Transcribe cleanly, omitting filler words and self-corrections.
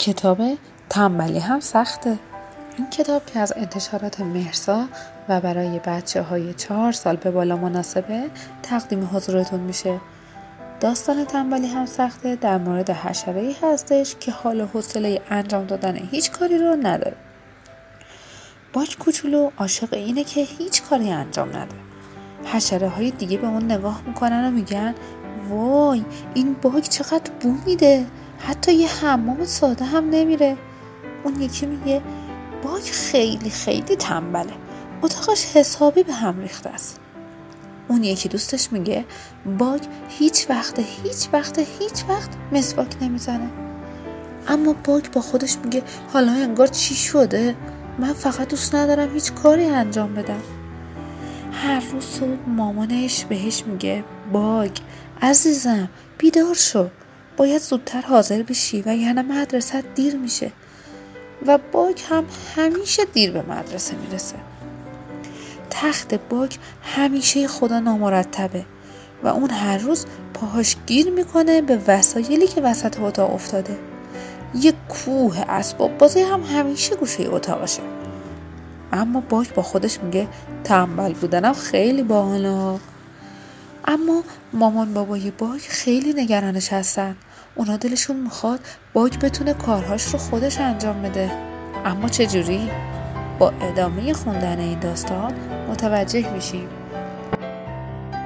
کتاب تنبلی هم سخته. این کتاب که از انتشارات مهرسا و برای بچه‌های 4 سال به بالا مناسبه تقدیم حضورتون میشه. داستان تنبلی هم سخته در مورد حشره‌ای هستش که حال و حوصله انجام دادن هیچ کاری رو نداره. باگ کوچولو عاشق اینه که هیچ کاری انجام نده. حشره‌های دیگه به اون نگاه میکنن و میگن وای این باگ چقدر بو میده، حتی یه حمام ساده هم نمیره. اون یکی میگه باگ خیلی خیلی تنبله، اتاقش حسابی به هم ریخته است. اون یکی دوستش میگه باگ هیچ وقت مسواک نمیزنه. اما باگ با خودش میگه حالا انگار چی شده؟ من فقط دوست ندارم هیچ کاری انجام بدم. هر روز صبح مامانش بهش میگه باگ عزیزم بیدار شو، باید زودتر حاضر بشی وگرنه مدرسه دیر میشه. و باگ هم همیشه دیر به مدرسه میرسه. تخت باگ همیشه خدا نامرتبه و اون هر روز پاهاش گیر میکنه به وسایلی که وسط اتاق افتاده. یه کوه اسباب بازی هم همیشه گوشه اتاقشه. اما باگ با خودش میگه تنبل بودنم خیلی باحاله. اما مامان بابای باگ خیلی نگرانش هستن. اونا دلشون میخواد باگ بتونه کارهاش رو خودش انجام بده. اما چجوری؟ با ادامه خوندن این داستان متوجه میشیم.